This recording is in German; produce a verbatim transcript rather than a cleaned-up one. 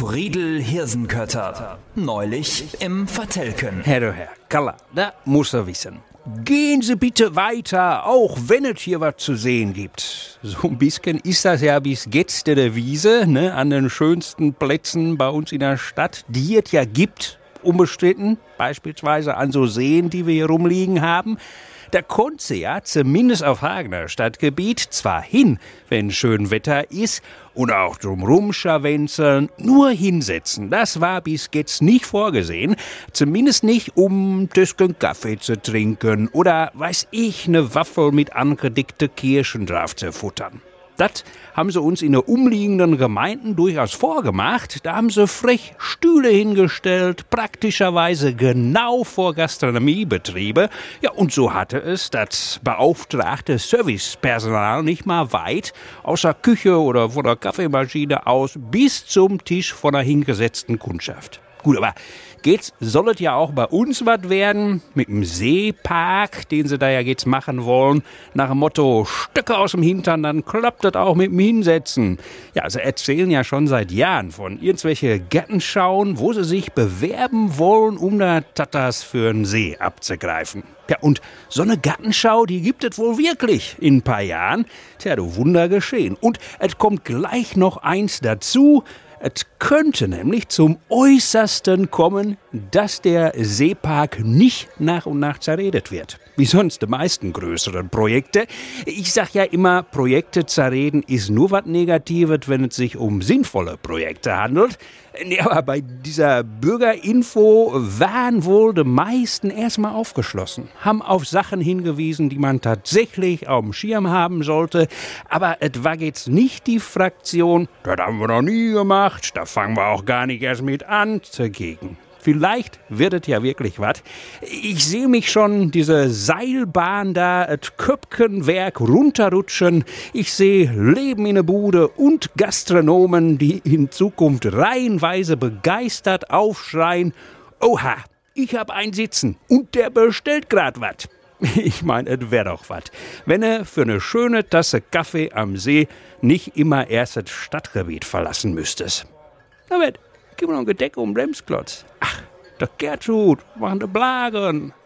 Friedel Hirsenkötter. Neulich im Vertelken. Herr, du Herr, Kalla, da muss er wissen. Gehen Sie bitte weiter, auch wenn es hier was zu sehen gibt. So ein bisschen ist das ja bis jetzt der Devise, ne, an den schönsten Plätzen bei uns in der Stadt, die es ja gibt, unbestritten, beispielsweise an so Seen, die wir hier rumliegen haben. Da konntest du ja zumindest auf Hagener Stadtgebiet zwar hin, wenn schön Wetter ist, und auch drumrum scharwenzeln, nur hinsetzen. Das war bis jetzt nicht vorgesehen. Zumindest nicht, um Tösken Kaffee zu trinken oder, weiß ich, ne Waffel mit angedickte Kirschen drauf zu futtern. Das haben sie uns in den umliegenden Gemeinden durchaus vorgemacht. Da haben sie frech Stühle hingestellt, praktischerweise genau vor Gastronomiebetriebe. Ja, und so hatte es das beauftragte Servicepersonal nicht mal weit, außer Küche oder von der Kaffeemaschine aus, bis zum Tisch von der hingesetzten Kundschaft. Gut, aber geht's, soll es ja auch bei uns was werden, mit dem Seepark, den sie da ja jetzt machen wollen, nach dem Motto, Stöcke aus dem Hintern, dann klappt das auch mit dem Hinsetzen. Ja, sie erzählen ja schon seit Jahren von irgendwelche Gartenschauen, wo sie sich bewerben wollen, um da Tatas für den See abzugreifen. Ja, und so eine Gartenschau, die gibt es wohl wirklich in ein paar Jahren. Tja, du Wunder geschehen. Und es kommt gleich noch eins dazu. Es könnte nämlich zum Äußersten kommen, dass der Seepark nicht nach und nach zerredet wird. Wie sonst die meisten größeren Projekte. Ich sag ja immer, Projekte zerreden ist nur was Negatives, wenn es sich um sinnvolle Projekte handelt. Nee, aber bei dieser Bürgerinfo waren wohl die meisten erstmal aufgeschlossen, haben auf Sachen hingewiesen, die man tatsächlich auf dem Schirm haben sollte. Aber es war jetzt nicht die Fraktion, das haben wir noch nie gemacht, da fangen wir auch gar nicht erst mit an, dagegen. Vielleicht wird es ja wirklich was. Ich sehe mich schon diese Seilbahn da, das Köpkenwerk runterrutschen. Ich sehe Leben in der Bude und Gastronomen, die in Zukunft reihenweise begeistert aufschreien: Oha, ich hab einen sitzen und der bestellt grad was. Ich meine, es wäre doch was, wenn er für eine schöne Tasse Kaffee am See nicht immer erst das Stadtgebiet verlassen müsstest. Na, gib mir noch ein Gedeck um den Bremsklotz. Ach, der Gertrud, machen die Blagen.